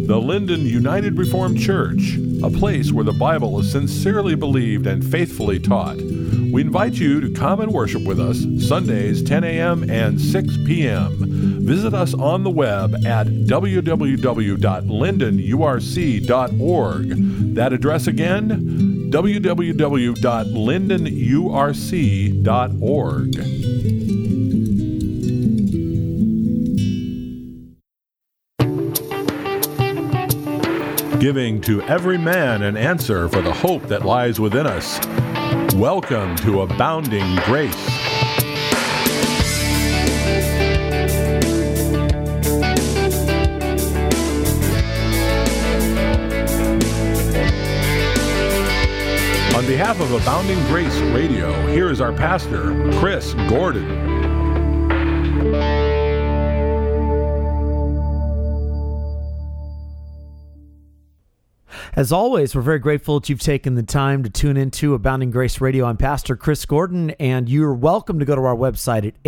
The Linden United Reformed Church, a place where the Bible is sincerely believed and faithfully taught. We invite you to come and worship with us Sundays 10 a.m. and 6 p.m. Visit us on the web at www.lindenurc.org. That address again, www.lindenurc.org. Giving to every man an answer for the hope that lies within us. Welcome to Abounding Grace. On behalf of Abounding Grace Radio, here is our pastor, Chris Gordon. As always, we're very grateful that you've taken the time to tune into Abounding Grace Radio. I'm Pastor Chris Gordon, and you're welcome to go to our website at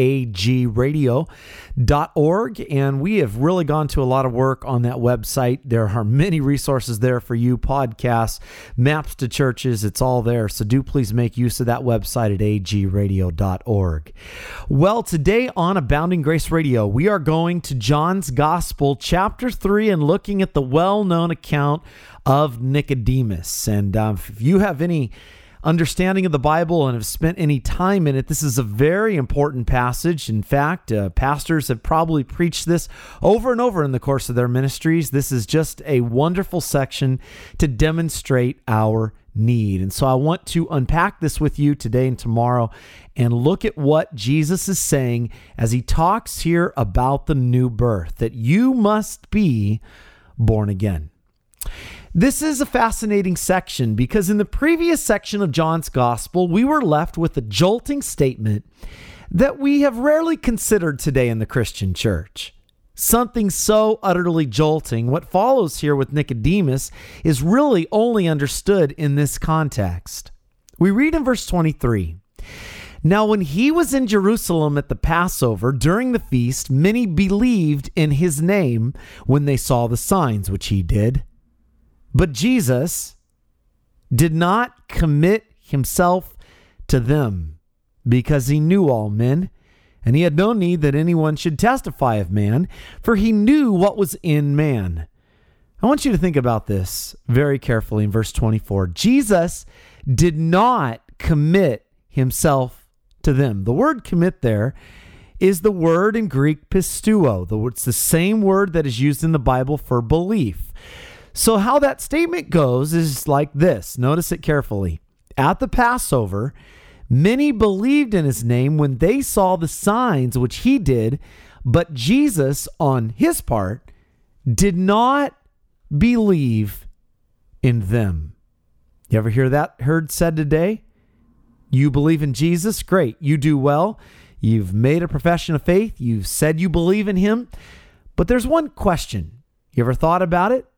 agradio.org. And we have really gone to a lot of work on that website. There are many resources there for you, podcasts, maps to churches. It's all there. So do please make use of that website at agradio.org. Well, today on Abounding Grace Radio, we are going to John's Gospel, chapter 3, and looking at the well-known account of Nicodemus. And if you have any understanding of the Bible and have spent any time in it, this is a very important passage. In fact, pastors have probably preached this over and over in the course of their ministries. This is just a wonderful section to demonstrate our need. And so I want to unpack this with you today and tomorrow and look at what Jesus is saying as he talks here about the new birth, that you must be born again. This is a fascinating section because in the previous section of John's Gospel, we were left with a jolting statement that we have rarely considered today in the Christian church. Something so utterly jolting, what follows here with Nicodemus is really only understood in this context. We read in verse 23, "Now when he was in Jerusalem at the Passover during the feast, many believed in his name when they saw the signs which he did. But Jesus did not commit himself to them because he knew all men, and he had no need that anyone should testify of man, for he knew what was in man." I want you to think about this very carefully in verse 24. Jesus did not commit himself to them. The word commit there is the word in Greek pisteuo. It's the same word that is used in the Bible for belief. So how that statement goes is like this. Notice it carefully. At the Passover, many believed in his name when they saw the signs which he did, but Jesus, on his part, did not believe in them. You ever hear that heard said today? You believe in Jesus? Great. You do well. You've made a profession of faith. You've said you believe in him. But there's one question. You ever thought about it?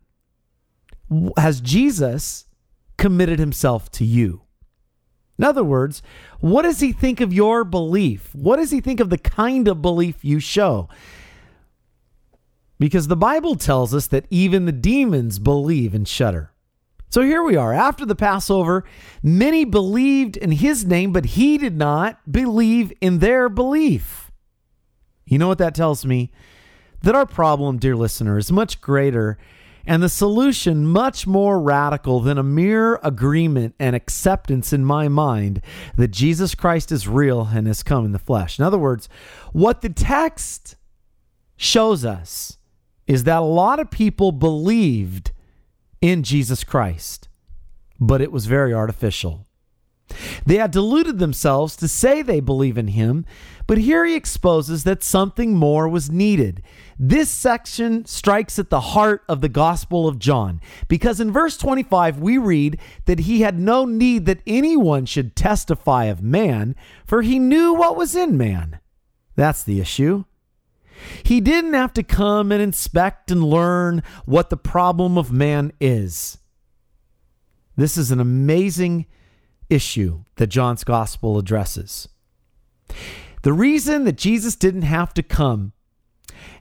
Has Jesus committed himself to you? In other words, what does he think of your belief? What does he think of the kind of belief you show? Because the Bible tells us that even the demons believe and shudder. So here we are. After the Passover, many believed in his name, but he did not believe in their belief. You know what that tells me? That our problem, dear listener, is much greater and the solution much more radical than a mere agreement and acceptance in my mind that Jesus Christ is real and has come in the flesh. In other words, what the text shows us is that a lot of people believed in Jesus Christ, but it was very artificial. They had deluded themselves to say they believe in him, but here he exposes that something more was needed. This section strikes at the heart of the Gospel of John, because in verse 25 we read that he had no need that anyone should testify of man, for he knew what was in man. That's the issue. He didn't have to come and inspect and learn what the problem of man is. This is an amazing issue that John's Gospel addresses. The reason that Jesus didn't have to come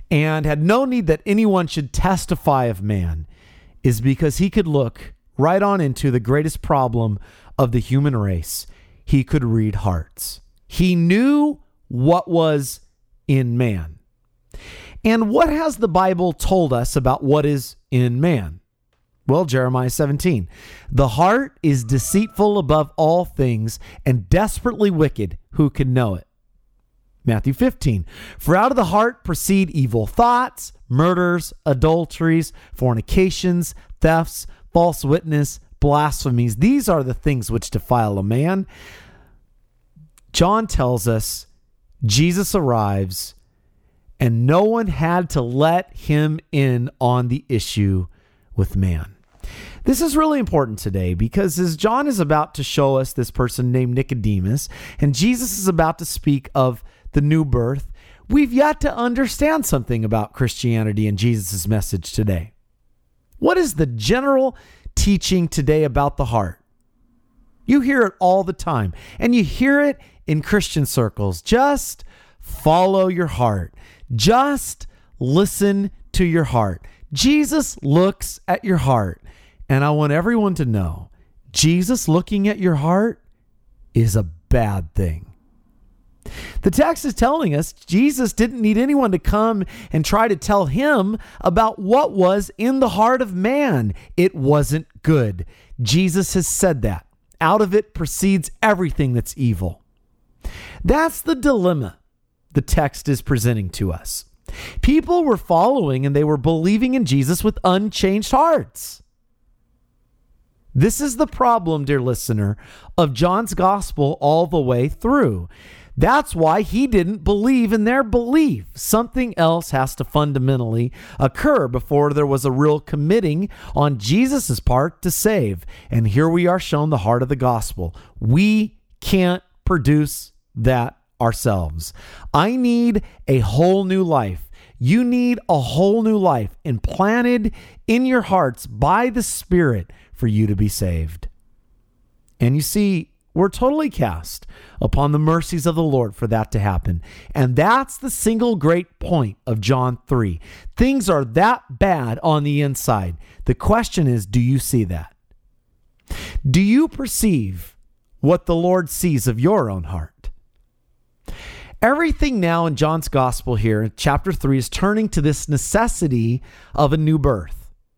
and had no need that anyone should testify of man, is because he could look right on into the greatest problem of the human race. He could read hearts. He knew what was in man. And what has the Bible told us about what is in man? Well, Jeremiah 17, the heart is deceitful above all things and desperately wicked. Who can know it? Matthew 15, for out of the heart proceed evil thoughts, murders, adulteries, fornications, thefts, false witness, blasphemies. These are the things which defile a man. John tells us Jesus arrives and no one had to let him in on the issue with man. This is really important today because as John is about to show us this person named Nicodemus, and Jesus is about to speak of the new birth, we've yet to understand something about Christianity and Jesus' message today. What is the general teaching today about the heart? You hear it all the time, and you hear it in Christian circles. Just follow your heart. Just listen to your heart. Jesus looks at your heart. And I want everyone to know, Jesus looking at your heart is a bad thing. The text is telling us Jesus didn't need anyone to come and try to tell him about what was in the heart of man. It wasn't good. Jesus has said that. Out of it proceeds everything that's evil. That's the dilemma the text is presenting to us. People were following and they were believing in Jesus with unchanged hearts. This is the problem, dear listener, of John's gospel all the way through. That's why he didn't believe in their belief. Something else has to fundamentally occur before there was a real committing on Jesus' part to save. And here we are shown the heart of the gospel. We can't produce that ourselves. I need a whole new life. You need a whole new life implanted in your hearts by the Spirit for you to be saved. And you see, we're totally cast upon the mercies of the Lord for that to happen. And that's the single great point of John 3. Things are that bad on the inside. The question is, do you see that? Do you perceive what the Lord sees of your own heart? Everything now in John's gospel here in chapter 3 is turning to this necessity of a new birth.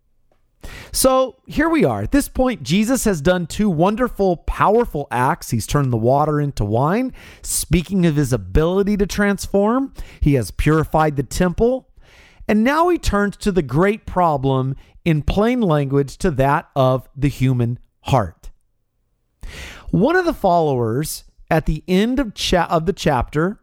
So here we are. At this point, Jesus has done two wonderful, powerful acts. He's turned the water into wine. Speaking of his ability to transform, he has purified the temple. And now he turns to the great problem in plain language, to that of the human heart. One of the followers at the end of the chapter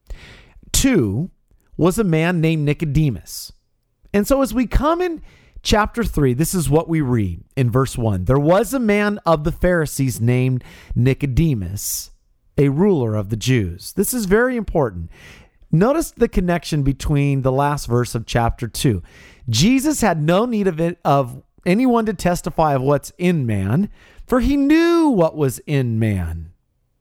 2 was a man named Nicodemus. And so as we come in chapter 3, this is what we read in verse 1. There was a man of the Pharisees named Nicodemus, a ruler of the Jews. This is very important. Notice the connection between the last verse of chapter 2. Jesus had no need of anyone to testify of what's in man, for he knew what was in man.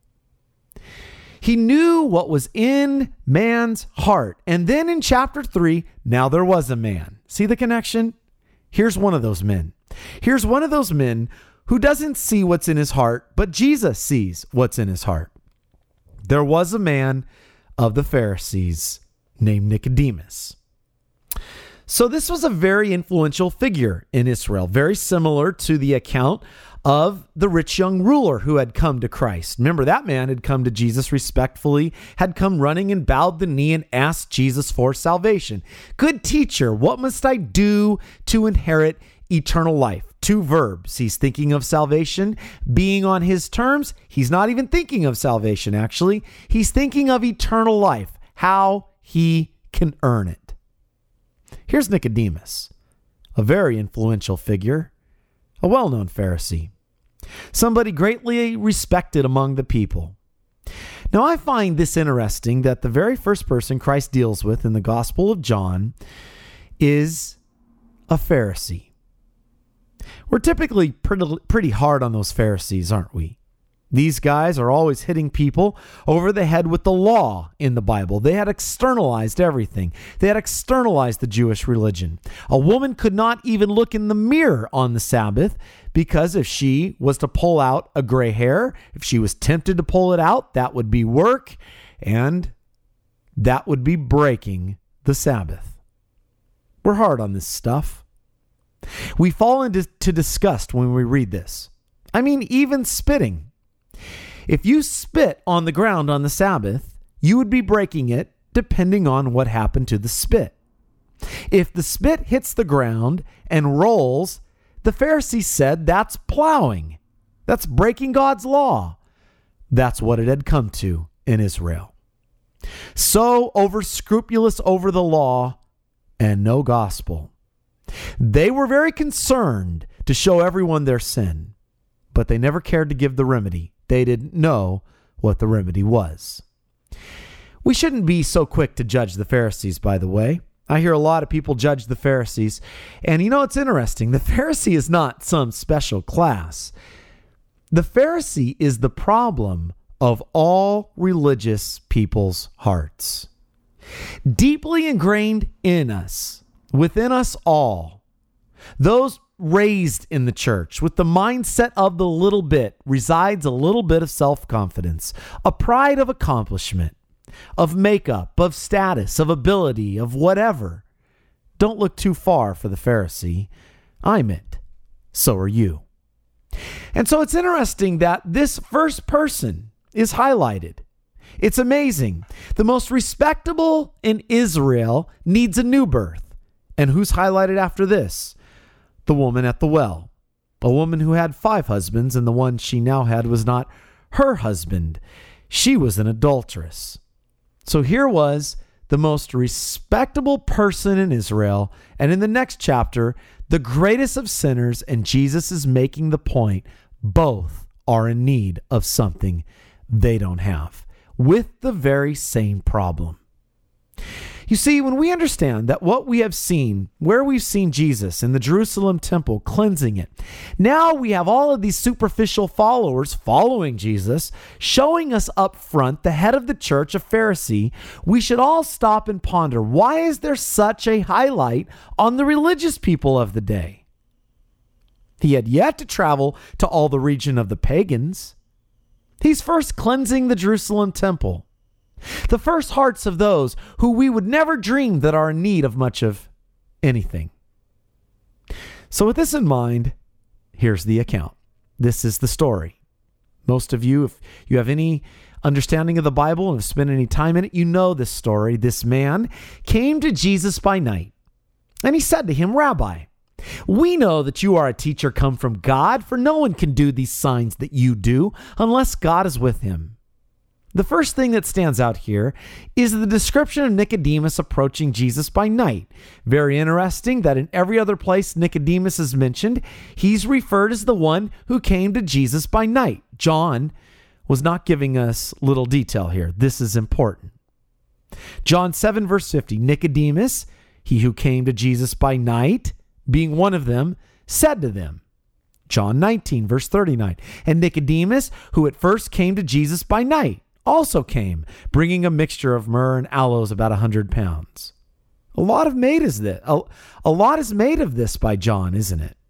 He knew what was in man's heart. And then in chapter 3, now there was a man. See the connection? Here's one of those men. Here's one of those men who doesn't see what's in his heart, but Jesus sees what's in his heart. There was a man of the Pharisees named Nicodemus. So this was a very influential figure in Israel, very similar to the account of the rich young ruler who had come to Christ. Remember, that man had come to Jesus respectfully, had come running and bowed the knee and asked Jesus for salvation. Good teacher, what must I do to inherit eternal life? Two verbs. He's thinking of salvation being on his terms. He's not even thinking of salvation, actually. He's thinking of eternal life, how he can earn it. Here's Nicodemus, a very influential figure, a well-known Pharisee, somebody greatly respected among the people. Now, I find this interesting that the very first person Christ deals with in the Gospel of John is a Pharisee. We're typically pretty hard on those Pharisees, aren't we? These guys are always hitting people over the head with the law in the Bible. They had externalized everything. They had externalized the Jewish religion. A woman could not even look in the mirror on the Sabbath because if she was to pull out a gray hair, if she was tempted to pull it out, that would be work, and that would be breaking the Sabbath. We're hard on this stuff. We fall into disgust when we read this. I mean, even spitting. If you spit on the ground on the Sabbath, you would be breaking it depending on what happened to the spit. If the spit hits the ground and rolls, the Pharisees said that's plowing. That's breaking God's law. That's what it had come to in Israel. So over-scrupulous over the law and no gospel. They were very concerned to show everyone their sin, but they never cared to give the remedy. They didn't know what the remedy was. We shouldn't be so quick to judge the Pharisees, by the way. I hear a lot of people judge the Pharisees. And you know, it's interesting. The Pharisee is not some special class. The Pharisee is the problem of all religious people's hearts. Deeply ingrained in us, within us all, those raised in the church with the mindset of the little bit resides a little bit of self-confidence, a pride of accomplishment, of makeup, of status, of ability, of whatever. Don't look too far for the Pharisee. I'm it. So are you. And so it's interesting that this first person is highlighted. It's amazing. The most respectable in Israel needs a new birth. And who's highlighted after this? The woman at the well, a woman who had 5 husbands, and the one she now had was not her husband. She was an adulteress. So here was the most respectable person in Israel, and in the next chapter, the greatest of sinners, and Jesus is making the point, both are in need of something they don't have, with the very same problem. You see, when we understand that what we have seen, where we've seen Jesus in the Jerusalem temple cleansing it, now we have all of these superficial followers following Jesus, showing us up front, the head of the church, a Pharisee, we should all stop and ponder, why is there such a highlight on the religious people of the day? He had yet to travel to all the region of the pagans. He's first cleansing the Jerusalem temple. The first hearts of those who we would never dream that are in need of much of anything. So with this in mind, here's the account. This is the story. Most of you, if you have any understanding of the Bible and have spent any time in it, you know this story. This man came to Jesus by night, and he said to him, "Rabbi, we know that you are a teacher come from God, for no one can do these signs that you do unless God is with him." The first thing that stands out here is the description of Nicodemus approaching Jesus by night. Very interesting that in every other place Nicodemus is mentioned, he's referred as the one who came to Jesus by night. John was not giving us little detail here. This is important. John 7 verse 50, Nicodemus, he who came to Jesus by night, being one of them, said to them. John 19 verse 39, and Nicodemus, who at first came to Jesus by night, also came, bringing a mixture of myrrh and aloes, about 100 pounds. A lot is made of this by John, isn't it?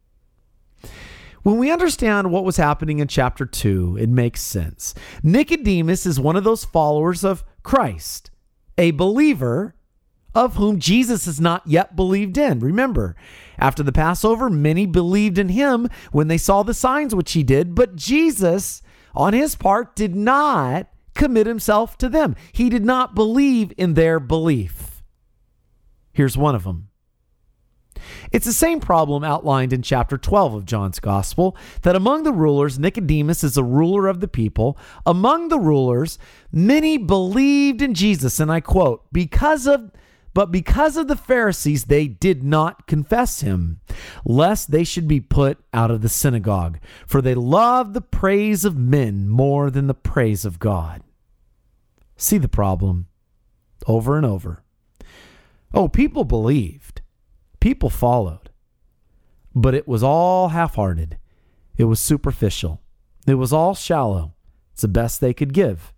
When we understand what was happening in chapter 2, it makes sense. Nicodemus is one of those followers of Christ, a believer of whom Jesus has not yet believed in. Remember, after the Passover, many believed in him when they saw the signs which he did, but Jesus, on his part, did not commit himself to them. He did not believe in their belief. Here's one of them. It's the same problem outlined in chapter 12 of John's Gospel, that among the rulers, Nicodemus is a ruler of the people. Among the rulers, many believed in Jesus, and I quote, but because of the Pharisees, they did not confess him, lest they should be put out of the synagogue, for they loved the praise of men more than the praise of God. See the problem over and over. Oh, people believed. People followed. But it was all half-hearted. It was superficial. It was all shallow. It's the best they could give.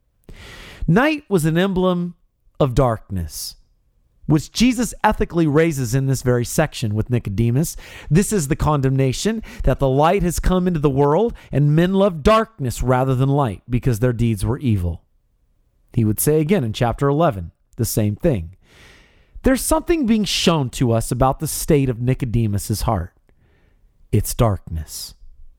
Night was an emblem of darkness, which Jesus ethically raises in this very section with Nicodemus. This is the condemnation, that the light has come into the world, and men love darkness rather than light because their deeds were evil. He would say again in chapter 11, the same thing. There's something being shown to us about the state of Nicodemus's heart. It's darkness.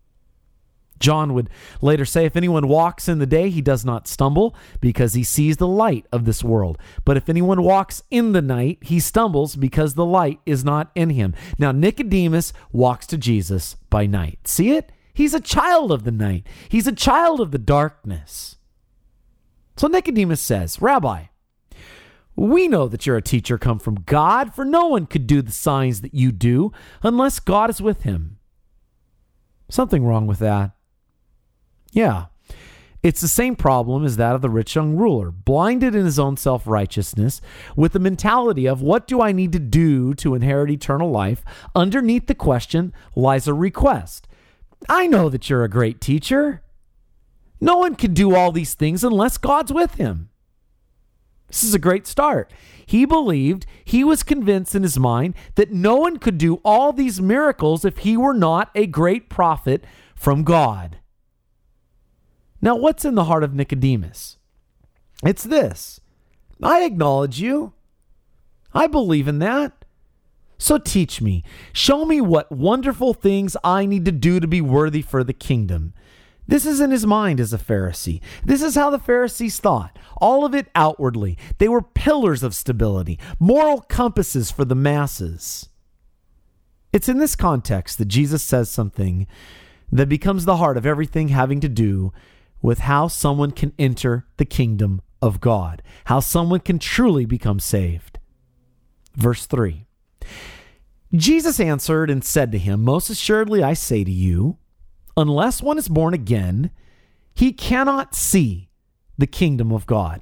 John would later say, if anyone walks in the day, he does not stumble because he sees the light of this world. But if anyone walks in the night, he stumbles because the light is not in him. Now, Nicodemus walks to Jesus by night. See it? He's a child of the night. He's a child of the darkness. So Nicodemus says, Rabbi, we know that you're a teacher come from God, for no one could do the signs that you do unless God is with him. Something wrong with that. Yeah, it's the same problem as that of the rich young ruler, blinded in his own self-righteousness, with the mentality of what do I need to do to inherit eternal life? Underneath the question lies a request. I know that you're a great teacher. No one can do all these things unless God's with him. This is a great start. He believed, he was convinced in his mind that no one could do all these miracles if he were not a great prophet from God. Now, what's in the heart of Nicodemus? It's this. I acknowledge you. I believe in that. So teach me. Show me what wonderful things I need to do to be worthy for the kingdom. This is in his mind as a Pharisee. This is how the Pharisees thought. All of it outwardly. They were pillars of stability, moral compasses for the masses. It's in this context that Jesus says something that becomes the heart of everything having to do with how someone can enter the kingdom of God, how someone can truly become saved. Verse 3. Jesus answered and said to him, most assuredly I say to you, unless one is born again, he cannot see the kingdom of God.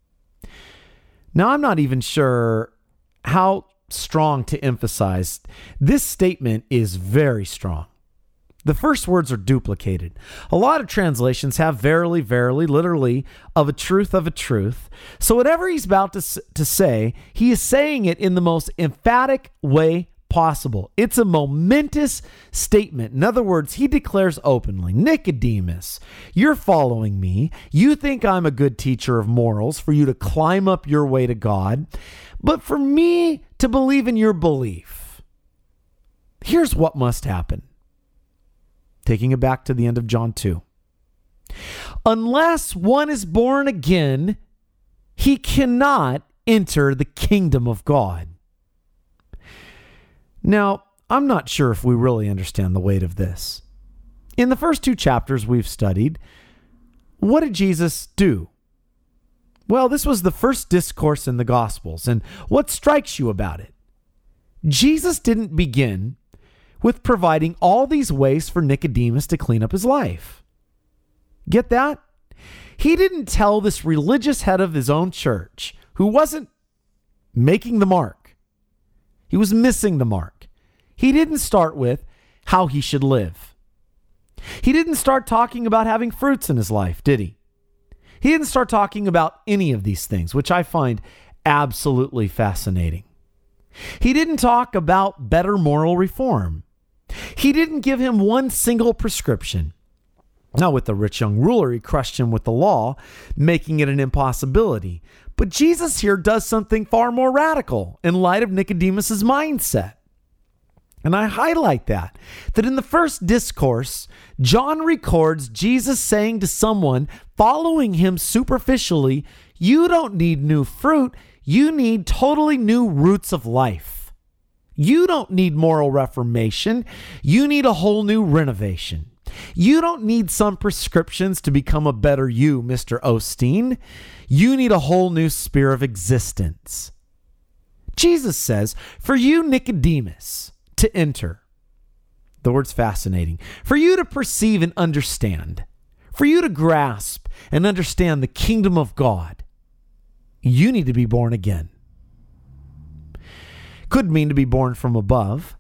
Now, I'm not even sure how strong to emphasize. This statement is very strong. The first words are duplicated. A lot of translations have verily, verily, literally, of a truth. So whatever he's about to say, he is saying it in the most emphatic way possible. It's a momentous statement. In other words, he declares openly, Nicodemus, you're following me. You think I'm a good teacher of morals for you to climb up your way to God. But for me to believe in your belief, here's what must happen. Taking it back to the end of John 2. Unless one is born again, he cannot enter the kingdom of God. Now, I'm not sure if we really understand the weight of this. In the first 2 chapters we've studied, what did Jesus do? Well, this was the first discourse in the Gospels, and what strikes you about it? Jesus didn't begin with providing all these ways for Nicodemus to clean up his life. Get that? He didn't tell this religious head of his own church, who wasn't making the mark. He was missing the mark. He didn't start with how he should live. He didn't start talking about having fruits in his life, did he? He didn't start talking about any of these things, which I find absolutely fascinating. He didn't talk about better moral reform. He didn't give him one single prescription. Now, with the rich young ruler, he crushed him with the law, making it an impossibility. But Jesus here does something far more radical in light of Nicodemus's mindset. And I highlight that in the first discourse, John records Jesus saying to someone following him superficially, you don't need new fruit, you need totally new roots of life. You don't need moral reformation, you need a whole new renovation. You don't need some prescriptions to become a better you, Mr. Osteen. You need a whole new sphere of existence. Jesus says, for you, Nicodemus, to enter. The word's fascinating. For you to perceive and understand, for you to grasp and understand the kingdom of God, you need to be born again. Could mean to be born from above.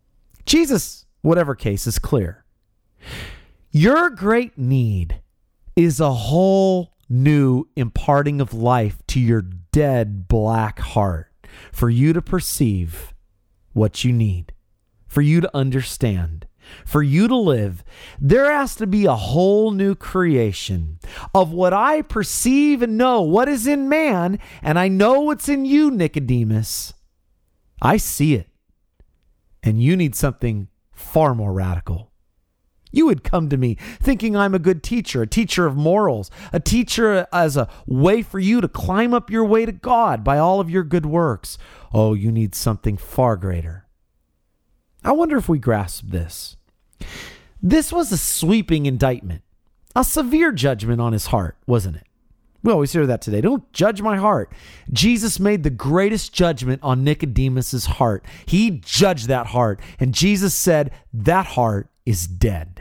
Jesus, whatever case, is clear. Your great need is a whole new imparting of life to your dead black heart for you to perceive what you need, for you to understand, for you to live. There has to be a whole new creation of what I perceive and know what is in man, and I know what's in you, Nicodemus. I see it, and you need something far more radical. You would come to me thinking I'm a good teacher, a teacher of morals, a teacher as a way for you to climb up your way to God by all of your good works. Oh, you need something far greater. I wonder if we grasp this. This was a sweeping indictment, a severe judgment on his heart, wasn't it? We always hear that today. Don't judge my heart. Jesus made the greatest judgment on Nicodemus's heart. He judged that heart, and Jesus said that heart is dead.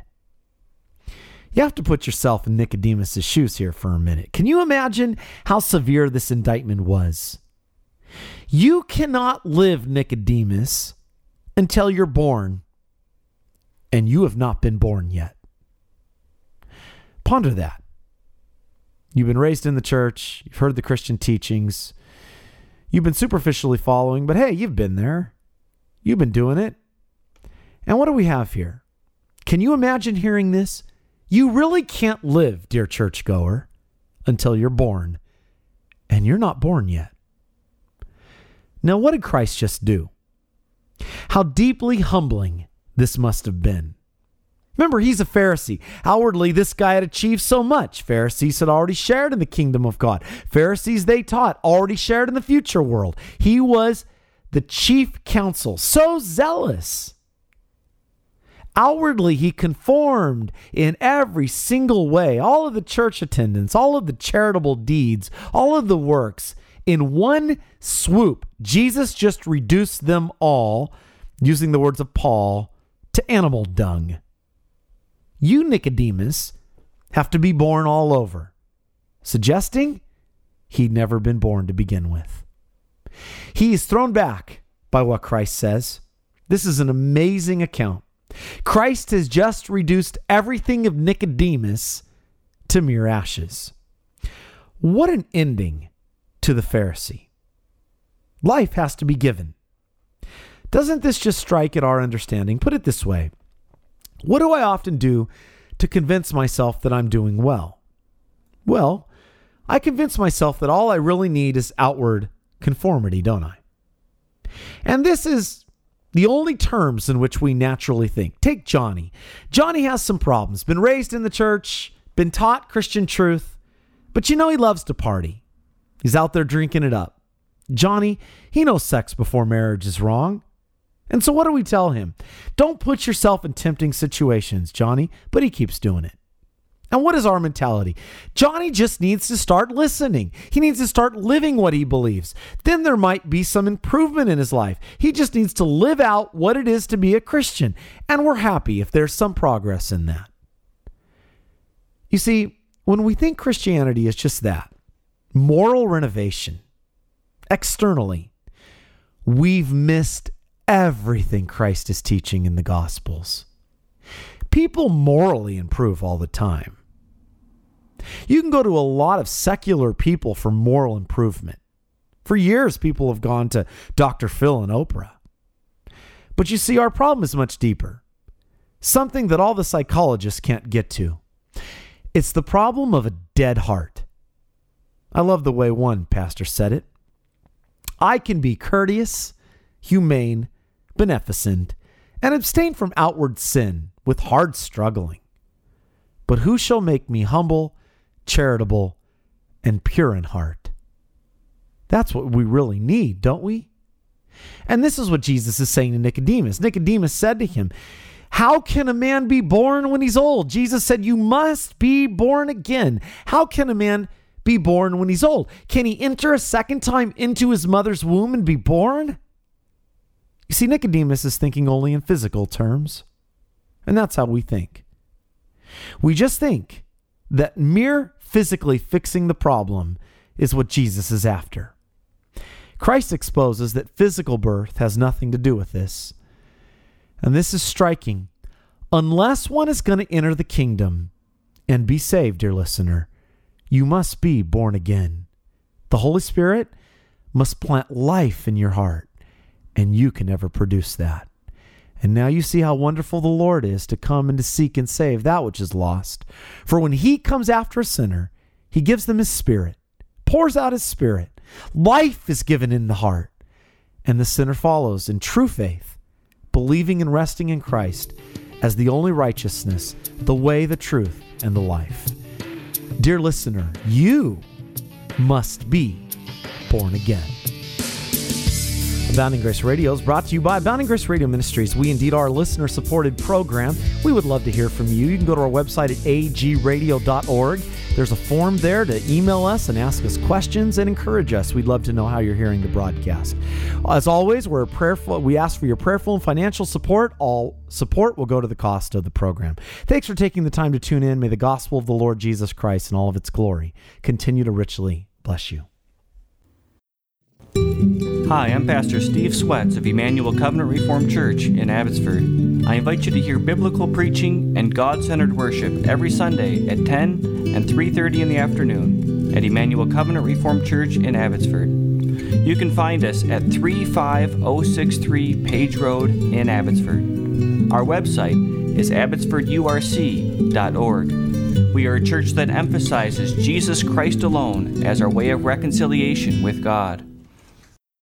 You have to put yourself in Nicodemus's shoes here for a minute. Can you imagine how severe this indictment was? You cannot live, Nicodemus, until you're born, and you have not been born yet. Ponder that. You've been raised in the church. You've heard the Christian teachings. You've been superficially following, but hey, you've been there. You've been doing it. And what do we have here? Can you imagine hearing this? You really can't live, dear churchgoer, until you're born, and you're not born yet. Now, what did Christ just do? How deeply humbling this must have been. Remember, he's a Pharisee. Outwardly, this guy had achieved so much. Pharisees had already shared in the kingdom of God. Pharisees, they taught, already shared in the future world. He was the chief counsel, so zealous. Outwardly, he conformed in every single way. All of the church attendance, all of the charitable deeds, all of the works. In one swoop, Jesus just reduced them all, using the words of Paul, to animal dung. You, Nicodemus, have to be born all over, suggesting he'd never been born to begin with. He is thrown back by what Christ says. This is an amazing account. Christ has just reduced everything of Nicodemus to mere ashes. What an ending to the Pharisee. Life has to be given. Doesn't this just strike at our understanding? Put it this way. What do I often do to convince myself that I'm doing well? Well, I convince myself that all I really need is outward conformity, don't I? And this is the only terms in which we naturally think. Take Johnny. Johnny has some problems. Been raised in the church, been taught Christian truth, but he loves to party. He's out there drinking it up. Johnny, he knows sex before marriage is wrong. And so what do we tell him? Don't put yourself in tempting situations, Johnny, but he keeps doing it. And what is our mentality? Johnny just needs to start listening. He needs to start living what he believes. Then there might be some improvement in his life. He just needs to live out what it is to be a Christian. And we're happy if there's some progress in that. You see, when we think Christianity is just that, moral renovation, externally, we've missed everything Christ is teaching in the Gospels. People morally improve all the time. You can go to a lot of secular people for moral improvement. For years, people have gone to Dr. Phil and Oprah. But you see, our problem is much deeper. Something that all the psychologists can't get to. It's the problem of a dead heart. I love the way one pastor said it. I can be courteous, humane, beneficent, and abstain from outward sin with hard struggling. But who shall make me humble, charitable, and pure in heart? That's what we really need, don't we? And this is what Jesus is saying to Nicodemus. Nicodemus said to him, how can a man be born when he's old? Jesus said, you must be born again. How can a man be born when he's old? Can he enter a second time into his mother's womb and be born? You see, Nicodemus is thinking only in physical terms. And that's how we think. We just think that mere physically fixing the problem is what Jesus is after. Christ exposes that physical birth has nothing to do with this. And this is striking. Unless one is going to enter the kingdom, and be saved, dear listener, you must be born again. The Holy Spirit must plant life in your heart, and you can never produce that. And now you see how wonderful the Lord is to come and to seek and save that which is lost. For when he comes after a sinner, he gives them his Spirit, pours out his Spirit. Life is given in the heart, and the sinner follows in true faith, believing and resting in Christ as the only righteousness, the way, the truth, and the life. Dear listener, you must be born again. Abounding Grace Radio is brought to you by Abounding Grace Radio Ministries. We indeed are a listener-supported program. We would love to hear from you. You can go to our website at agradio.org. There's a form there to email us and ask us questions and encourage us. We'd love to know how you're hearing the broadcast. As always, we're prayerful. We ask for your prayerful and financial support. All support will go to the cost of the program. Thanks for taking the time to tune in. May the gospel of the Lord Jesus Christ and all of its glory continue to richly bless you. Hi, I'm Pastor Steve Sweats of Emmanuel Covenant Reformed Church in Abbotsford. I invite you to hear biblical preaching and God-centered worship every Sunday at 10 and 3:30 in the afternoon at Emmanuel Covenant Reformed Church in Abbotsford. You can find us at 35063 Page Road in Abbotsford. Our website is abbotsfordurc.org. We are a church that emphasizes Jesus Christ alone as our way of reconciliation with God.